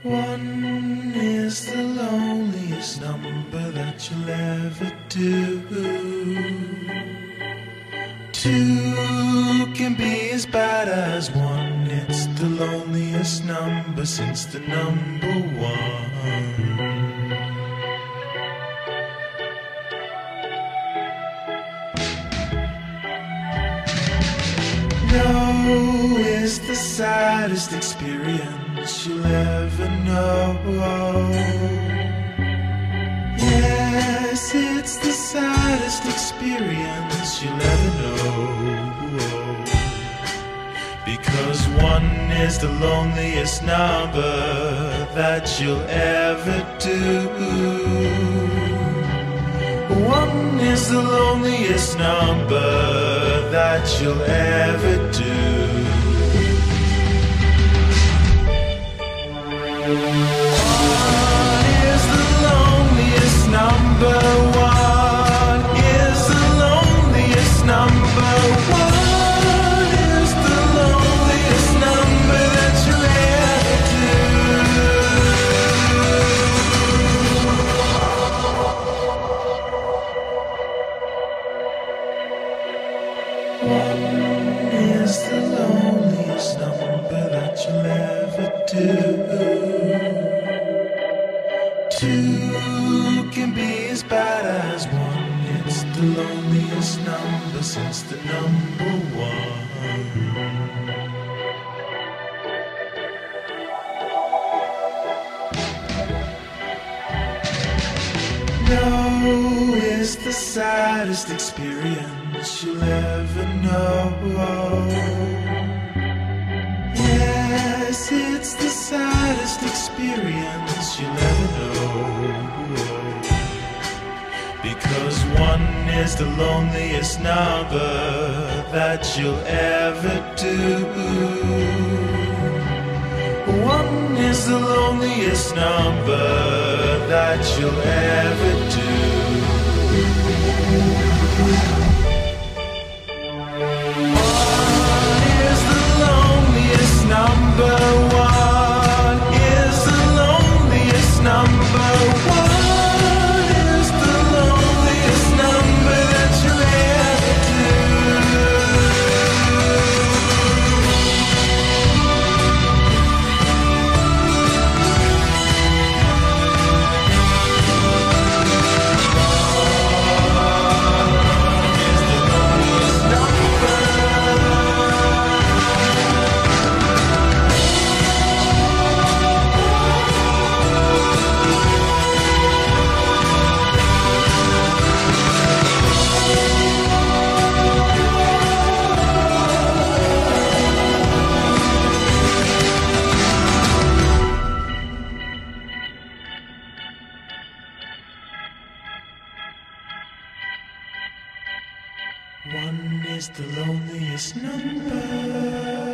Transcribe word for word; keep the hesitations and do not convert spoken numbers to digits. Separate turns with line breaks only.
One is the loneliest number that you'll ever do. Two can be as bad as one. It's the loneliest number since the number one. No is the saddest experience you'll ever know. Yes, it's the saddest experience you'll ever know. Because one is the loneliest number that you'll ever do. One is the loneliest number that you'll ever do. One is the loneliest number. One is the loneliest number. One is the loneliest number that you'll ever One is the loneliest number that you'll ever do. Two can be as bad as one. It's the loneliest number since the number one. No is the saddest experience you'll ever know. Yes, it's the saddest experience you'll ever know. Because one is the loneliest number that you'll ever do. One is the loneliest number that you'll ever do. One is the loneliest number. One is the loneliest number. One is the loneliest number that you'll ever One is the loneliest number.